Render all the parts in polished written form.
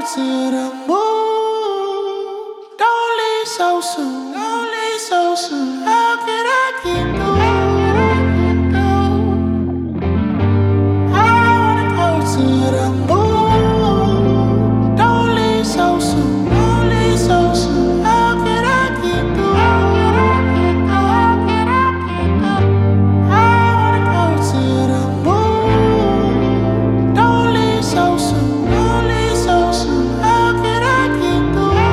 to the moon. Don't leave so soon. Don't leave so soon. How can I keep going? I wanna go to the moon. Don't leave so soon. Don't leave so soon. How can I keep going? I wanna go to the moon. Don't leave so soon. Don't leave so soon. How can I keep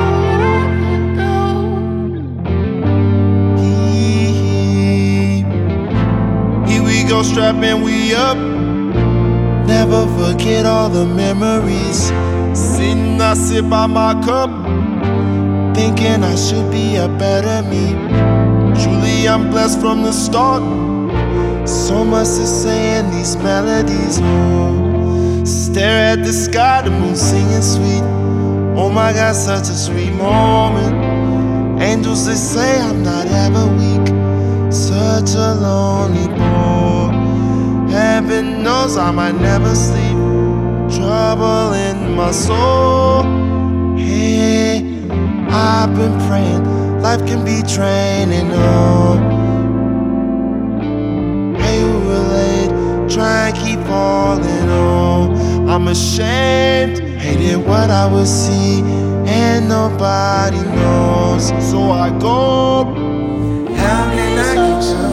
going? Here we go, strapping we up. Never forget all the memories. Sitting, I sit by my cup, thinking I should be a better me. Truly, I'm blessed from the start. So much to say in these melodies. Oh, stare at the sky, the moon singing sweet. Oh my God, such a sweet moment. Angels, they say I'm not ever weak. Such a lonely boy. Heaven knows I might never sleep. Trouble in my soul. Hey, I've been praying. Life can be draining. Oh, hey, who relate? Try and keep falling. Oh, I'm ashamed. Hated what I would see, and nobody knows. So I go. How can I keep